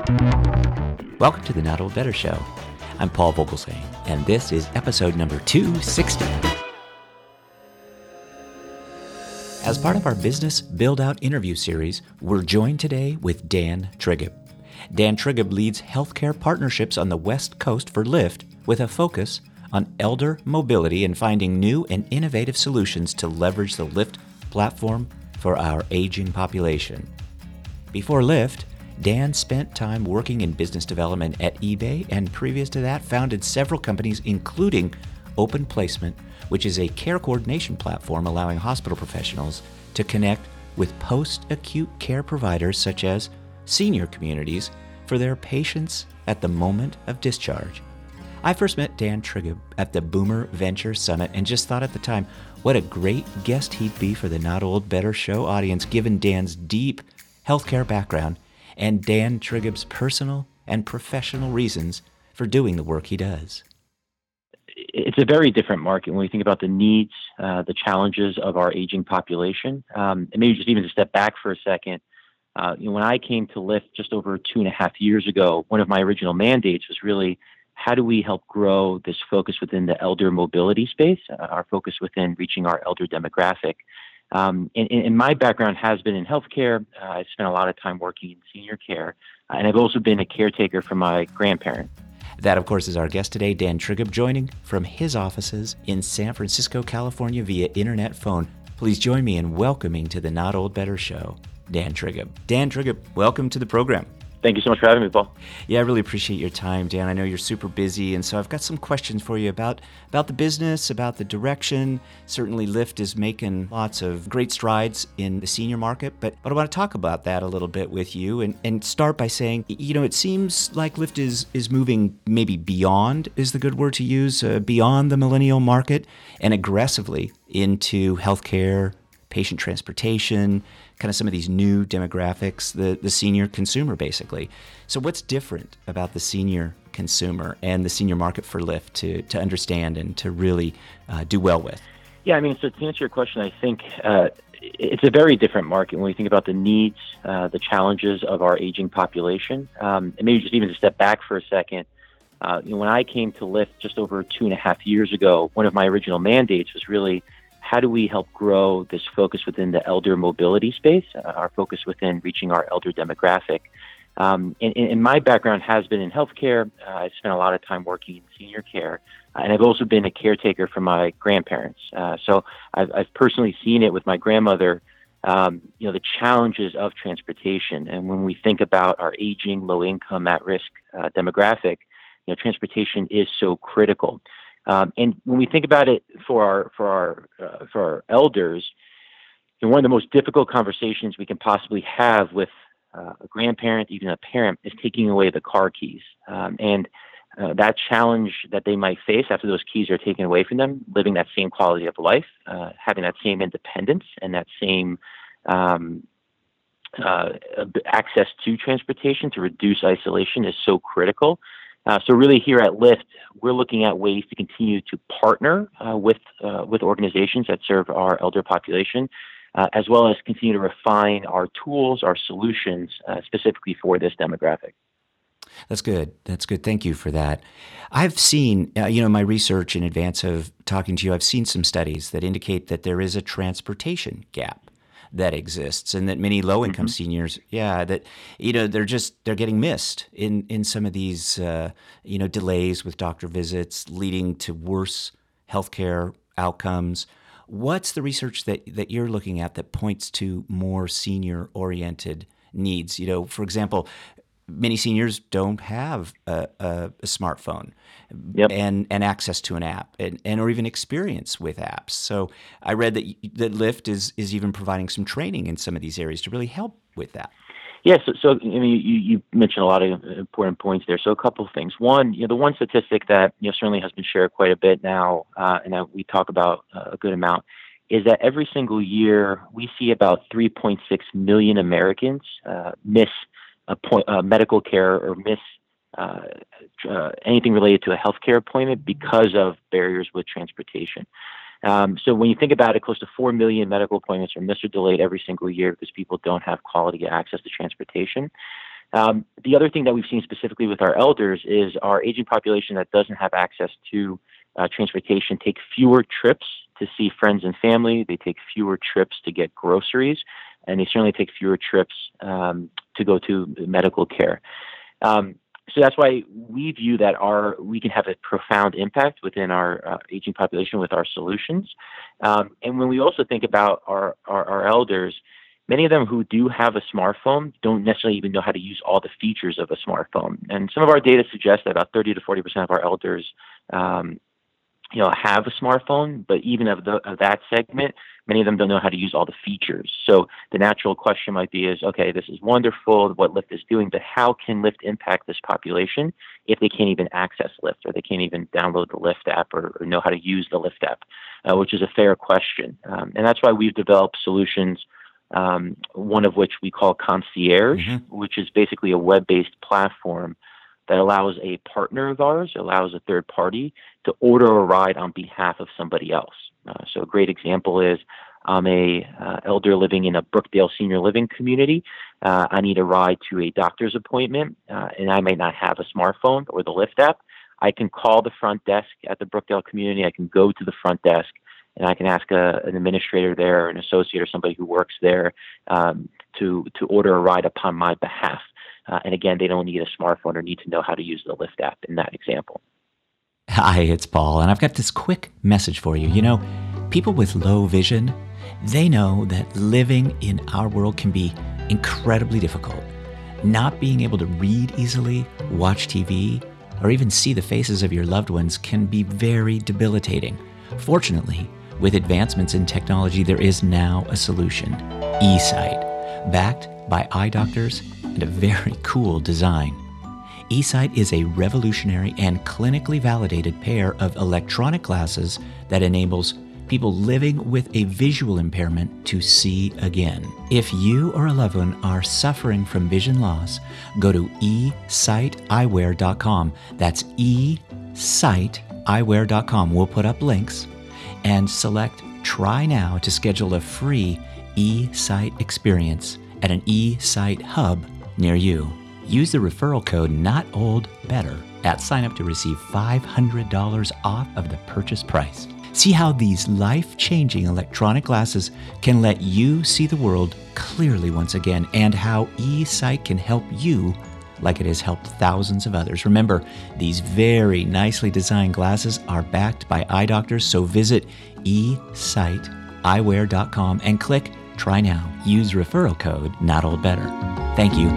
Welcome to the Not Old Better Show. I'm Paul Vogelsang, and this is episode number 260. As part of our Business Build-Out interview series, we're joined today with Dan Trigub. Dan Trigub leads healthcare partnerships on the West Coast for Lyft with a focus on elder mobility and finding new and innovative solutions to leverage the Lyft platform for our aging population. Before Lyft, Dan spent time working in business development at eBay and previous to that founded several companies including Open Placement, which is a care coordination platform allowing hospital professionals to connect with post-acute care providers such as senior communities for their patients at the moment of discharge. I first met Dan Trigub at the Boomer Venture Summit and just thought at the time, what a great guest he'd be for the Not Old Better Show audience given Dan's deep healthcare background and Dan Trigub's personal and professional reasons for doing the work he does. It's a very different market when we think about the needs, the challenges of our aging population. And maybe just even to step back for a second, when I came to Lyft just over 2.5 years ago, one of my original mandates was really how do we help grow this focus within the elder mobility space, our focus within reaching our elder demographic. And my background has been in healthcare. I spent a lot of time working in senior care, and I've also been a caretaker for my grandparents. That, of course, is our guest today, Dan Trigub, joining from his offices in San Francisco, California via internet phone. Please join me in welcoming to the Not Old Better Show, Dan Trigub. Dan Trigub, welcome to the program. Thank you so much for having me, Paul. Yeah, I really appreciate your time, Dan. I know you're super busy, and so I've got some questions for you about the business, about the direction. Certainly, Lyft is making lots of great strides in the senior market, but I want to talk about that a little bit with you and start by saying, it seems like Lyft is moving maybe beyond, is the good word to use, beyond the millennial market and aggressively into healthcare, patient transportation, kind of some of these new demographics, the senior consumer, basically. So what's different about the senior consumer and the senior market for Lyft to understand and to really do well with? Yeah, so to answer your question, I think it's a very different market when we think about the needs, the challenges of our aging population. And maybe just even to step back for a second, when I came to Lyft just over 2.5 years ago, one of my original mandates was really how do we help grow this focus within the elder mobility space, our focus within reaching our elder demographic. And my background has been in healthcare. I spent a lot of time working in senior care, and I've also been a caretaker for my grandparents. So I've personally seen it with my grandmother, the challenges of transportation. And when we think about our aging, low-income, at-risk demographic, transportation is so critical. And when we think about it for our elders, one of the most difficult conversations we can possibly have with a grandparent, even a parent, is taking away the car keys. And that challenge that they might face after those keys are taken away from them, living that same quality of life, having that same independence and that same access to transportation to reduce isolation is so critical. So really here at Lyft, we're looking at ways to continue to partner with organizations that serve our elder population, as well as continue to refine our tools, our solutions, specifically for this demographic. That's good. Thank you for that. I've seen, my research in advance of talking to you, I've seen some studies that indicate that there is a transportation gap that exists, and that many low-income seniors, that they're getting missed in some of these delays with doctor visits, leading to worse healthcare outcomes. What's the research that you're looking at that points to more senior-oriented needs? For example, many seniors don't have a smartphone and access to an app and or even experience with apps. So I read that Lyft is even providing some training in some of these areas to really help with that. Yeah, so you mentioned a lot of important points there. So a couple of things. One, the one statistic that certainly has been shared quite a bit now, and that we talk about a good amount, is that every single year we see about 3.6 million Americans miss medical care or miss anything related to a healthcare appointment because of barriers with transportation. So when you think about it, close to 4 million medical appointments are missed or delayed every single year because people don't have quality access to transportation. The other thing that we've seen specifically with our elders is our aging population that doesn't have access to transportation take fewer trips to see friends and family. They take fewer trips to get groceries, and they certainly take fewer trips to go to medical care. So that's why we view that we can have a profound impact within our aging population with our solutions. And when we also think about our elders, many of them who do have a smartphone don't necessarily even know how to use all the features of a smartphone. And some of our data suggests that about 30 to 40% of our elders have a smartphone, but even of that segment, many of them don't know how to use all the features. So the natural question might be okay, this is wonderful, what Lyft is doing, but how can Lyft impact this population if they can't even access Lyft, or they can't even download the Lyft app or know how to use the Lyft app, which is a fair question. And that's why we've developed solutions, one of which we call Concierge, which is basically a web-based platform that allows a partner of ours, allows a third party to order a ride on behalf of somebody else. So a great example is I'm a elder living in a Brookdale senior living community. I need a ride to a doctor's appointment, and I might not have a smartphone or the Lyft app. I can call the front desk at the Brookdale community. I can go to the front desk, and I can ask an administrator there, an associate, or somebody who works there to order a ride upon my behalf. And again, they don't need a smartphone or need to know how to use the Lyft app in that example. Hi, it's Paul, and I've got this quick message for you. People with low vision, they know that living in our world can be incredibly difficult. Not being able to read easily, watch TV, or even see the faces of your loved ones can be very debilitating. Fortunately, with advancements in technology, there is now a solution, eSight, backed by eye doctors and a very cool design. eSight is a revolutionary and clinically validated pair of electronic glasses that enables people living with a visual impairment to see again. If you or a loved one are suffering from vision loss, go to esighteyewear.com. That's esighteyewear.com. We'll put up links and select Try Now to schedule a free eSight experience at an eSight hub near you. Use the referral code NOTOLDBETTER at sign up to receive $500 off of the purchase price. See how these life-changing electronic glasses can let you see the world clearly once again, and how eSight can help you like it has helped thousands of others. Remember, these very nicely designed glasses are backed by eye doctors, so visit esighteyewear.com and click Try Now. Use referral code NOTOLDBETTER. Thank you.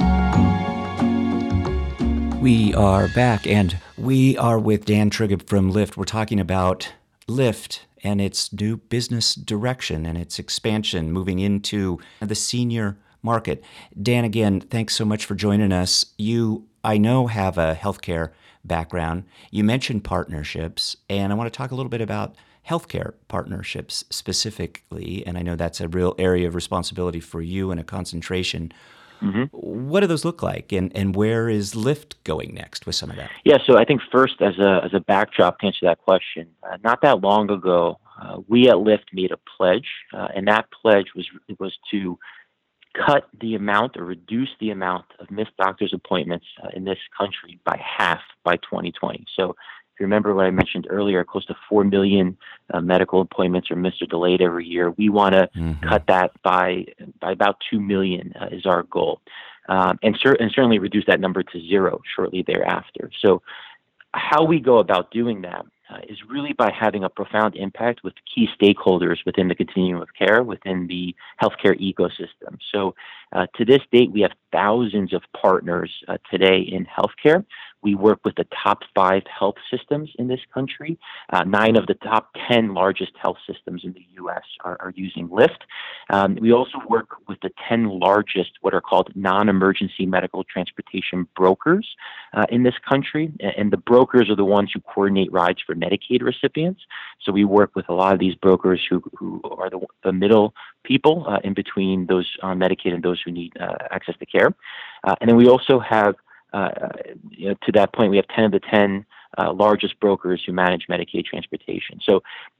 We are back, and we are with Dan Trigub from Lyft. We're talking about Lyft and its new business direction and its expansion moving into the senior market. Dan, again, thanks so much for joining us. You, I know, have a healthcare background. You mentioned partnerships, and I want to talk a little bit about healthcare partnerships specifically, and I know that's a real area of responsibility for you and a concentration. Mm-hmm. What do those look like, and where is Lyft going next with some of that? Yeah, so I think first, as a backdrop to answer that question, not that long ago, we at Lyft made a pledge, and that pledge was to cut the amount or reduce the amount of missed doctor's appointments in this country by half by 2020. So if you remember what I mentioned earlier, close to 4 million medical appointments are missed or delayed every year. We want to cut that by about 2 million is our goal, and certainly reduce that number to zero shortly thereafter. So how we go about doing that is really by having a profound impact with key stakeholders within the continuum of care, within the healthcare ecosystem. So to this date, we have thousands of partners today in healthcare. We work with the top 5 health systems in this country. 9 of the top 10 largest health systems in the U.S. are using Lyft. We also work with the 10 largest, what are called non-emergency medical transportation brokers in this country. And the brokers are the ones who coordinate rides for Medicaid recipients. So we work with a lot of these brokers who are the middle people in between those on Medicaid and those who need access to care. And then we also have, to that point, we have 10 of the 10 largest brokers who manage Medicaid transportation. So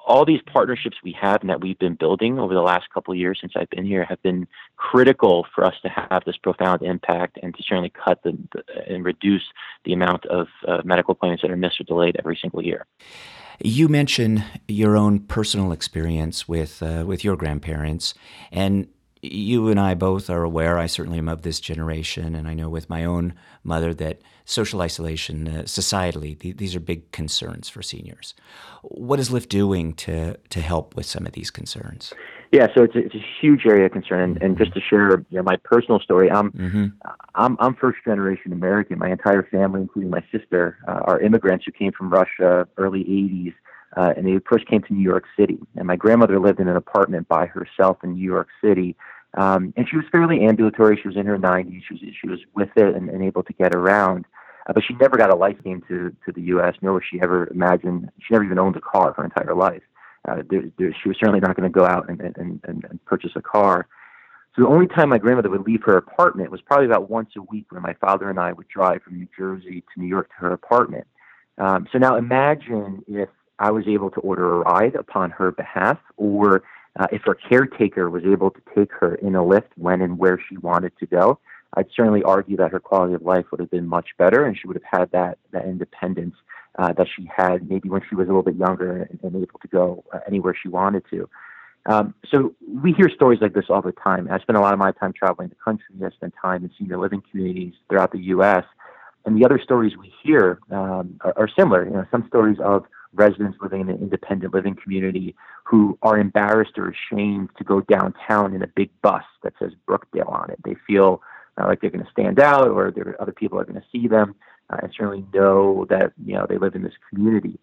all these partnerships we have and that we've been building over the last couple of years since I've been here have been critical for us to have this profound impact and to certainly cut and reduce the amount of medical appointments that are missed or delayed every single year. You mentioned your own personal experience with your grandparents, and you and I both are aware, I certainly am of this generation, and I know with my own mother that social isolation, societally, these are big concerns for seniors. What is Lyft doing to help with some of these concerns? Yeah, so it's a huge area of concern, and just to share, my personal story, I'm first generation American. My entire family, including my sister, are immigrants who came from Russia, early '80s, and they first came to New York City. And my grandmother lived in an apartment by herself in New York City, and she was fairly ambulatory. She was in her 90s. She was with it and able to get around. But she never got a license to the U.S., nor was she ever imagined. She never even owned a car her entire life. She was certainly not going to go out and purchase a car. So the only time my grandmother would leave her apartment was probably about once a week when my father and I would drive from New Jersey to New York to her apartment. So now imagine if I was able to order a ride upon her behalf, or if her caretaker was able to take her in a Lyft when and where she wanted to go. I'd certainly argue that her quality of life would have been much better, and she would have had that independence that she had maybe when she was a little bit younger and able to go anywhere she wanted to. So we hear stories like this all the time. I spend a lot of my time traveling the country. I spend time in senior living communities throughout the U.S., and the other stories we hear are similar. Some stories of residents living in an independent living community who are embarrassed or ashamed to go downtown in a big bus that says Brookdale on it. They feel like they're going to stand out, or other people are going to see them, and certainly know that they live in this community.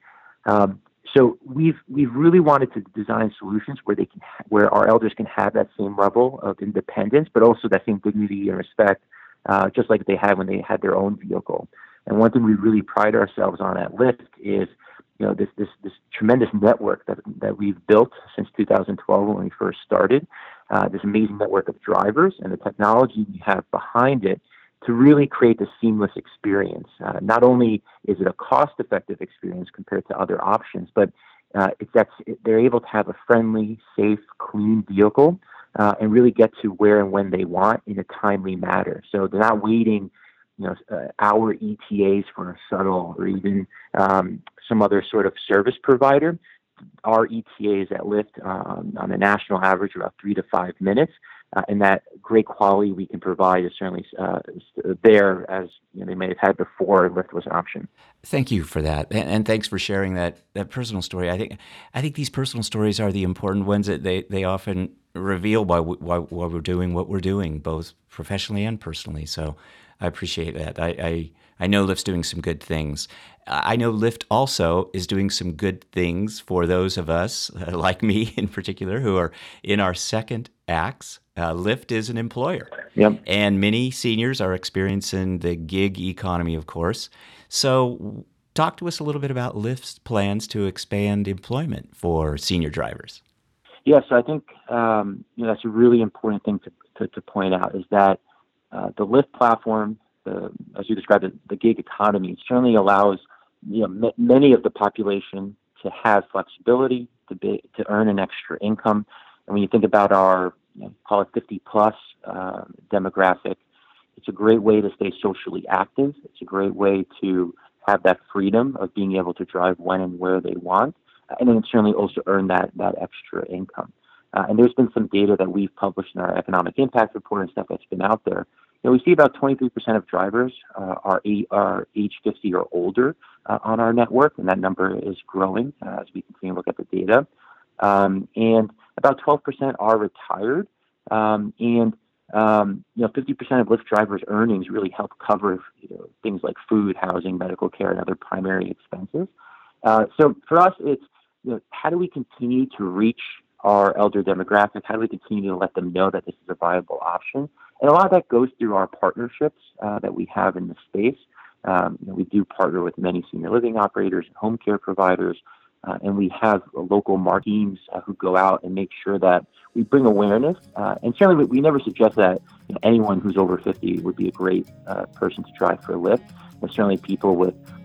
So we've really wanted to design solutions where our elders can have that same level of independence, but also that same dignity and respect, just like they had when they had their own vehicle. And one thing we really pride ourselves on at Lyft is this tremendous network that we've built since 2012 when we first started. This amazing network of drivers and the technology we have behind it to really create this seamless experience. Not only is it a cost-effective experience compared to other options, but they're able to have a friendly, safe, clean vehicle and really get to where and when they want in a timely manner. So they're not waiting hour ETAs for a shuttle or even some other sort of service provider. Our ETAs at Lyft on a national average are about 3 to 5 minutes, and that great quality we can provide is certainly there as they may have had before Lyft was an option. Thank you for that, and thanks for sharing that personal story. I think these personal stories are the important ones that they often reveal why we're doing what we're doing, both professionally and personally. So I appreciate that. I know Lyft's doing some good things. I know Lyft also is doing some good things for those of us, like me in particular, who are in our second acts. Lyft is an employer. Yep. And many seniors are experiencing the gig economy, of course. So talk to us a little bit about Lyft's plans to expand employment for senior drivers. Yes, I think that's a really important thing to point out is that the Lyft platform, as you described it, the gig economy, certainly allows many of the population to have flexibility to earn an extra income. And when you think about our call it 50 plus demographic, it's a great way to stay socially active. It's a great way to have that freedom of being able to drive when and where they want, and then certainly also earn that extra income. And there's been some data that we've published in our economic impact report and stuff that's been out there. We see about 23% of drivers are age 50 or older on our network, and that number is growing as we continue to look at the data. And about 12% are retired, and 50% of Lyft drivers' earnings really help cover things like food, housing, medical care, and other primary expenses. So for us, it's how do we continue to reach our elder demographic? How do we continue to let them know that this is a viable option? And a lot of that goes through our partnerships that we have in the space. We do partner with many senior living operators and home care providers, and we have local marketing teams who go out and make sure that we bring awareness. And certainly we never suggest that anyone who's over 50 would be a great person to drive for Lyft. There's certainly people with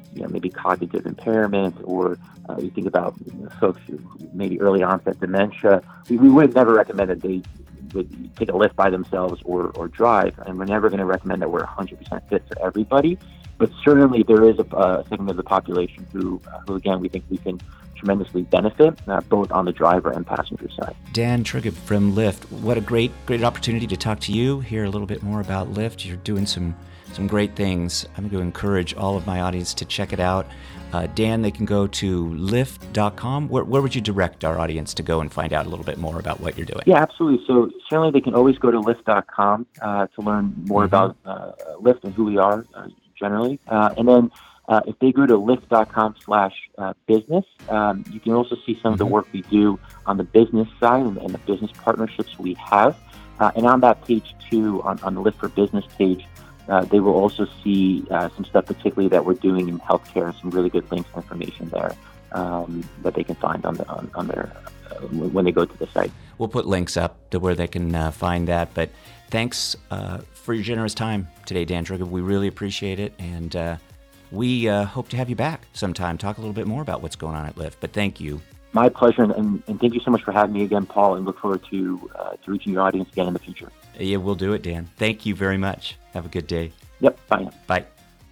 maybe cognitive impairment, or you think about folks who maybe early onset dementia. We would never recommend that they would take a lift by themselves or drive, and we're never going to recommend that we're 100% fit for everybody. But certainly there is a segment of the population who again, we think we can tremendously benefit, both on the driver and passenger side. Dan Trigub from Lyft, what a great opportunity to talk to you, hear a little bit more about Lyft. You're doing some great things. I'm going to encourage all of my audience to check it out. Dan, they can go to lyft.com. Where would you direct our audience to go and find out a little bit more about what you're doing? Yeah, absolutely. So certainly they can always go to lyft.com to learn more about Lyft and who we are generally. And then if they go to lyft.com/business, you can also see some of the work we do on the business side and the business partnerships we have. And on that page too, on the Lyft for Business page, they will also see some stuff particularly that we're doing in healthcare, some really good links and information there that they can find on their when they go to the site. We'll put links up to where they can find that. But thanks for your generous time today, Dan Trigub. We really appreciate it, and we hope to have you back sometime, talk a little bit more about what's going on at Lyft. But thank you. My pleasure, and thank you so much for having me again, Paul, and look forward to reaching your audience again in the future. Yeah, we'll do it, Dan. Thank you very much. Have a good day. Yep, bye now. Bye.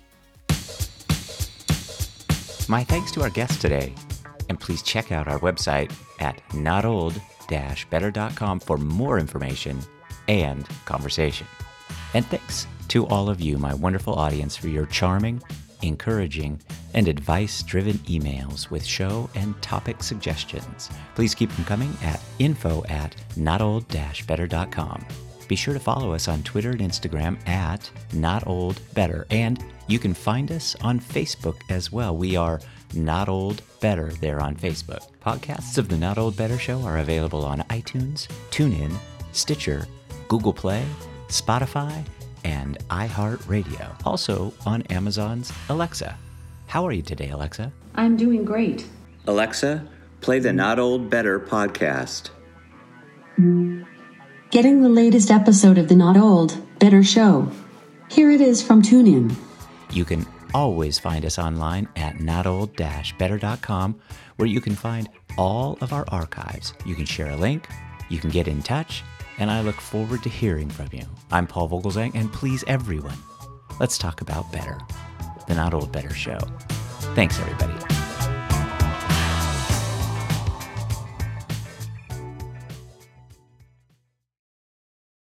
My thanks to our guest today, and please check out our website at notold-better.com for more information and conversation. And thanks to all of you, my wonderful audience, for your charming, encouraging, and advice-driven emails with show and topic suggestions. Please keep them coming at info@notold-better.com. Be sure to follow us on Twitter and Instagram at NotOldBetter, and you can find us on Facebook as well. We are Not Old Better there on Facebook. Podcasts of the Not Old Better Show are available on iTunes, TuneIn, Stitcher, Google Play, Spotify, and iHeartRadio. Also on Amazon's Alexa. How are you today, Alexa? I'm doing great. Alexa, play the Not Old Better podcast. Getting the latest episode of the Not Old Better Show. Here it is from TuneIn. You can always find us online at notold-better.com, where you can find all of our archives. You can share a link, you can get in touch, and I look forward to hearing from you. I'm Paul Vogelzang, and please, everyone, let's talk about better. The Not Old Better Show. Thanks, everybody.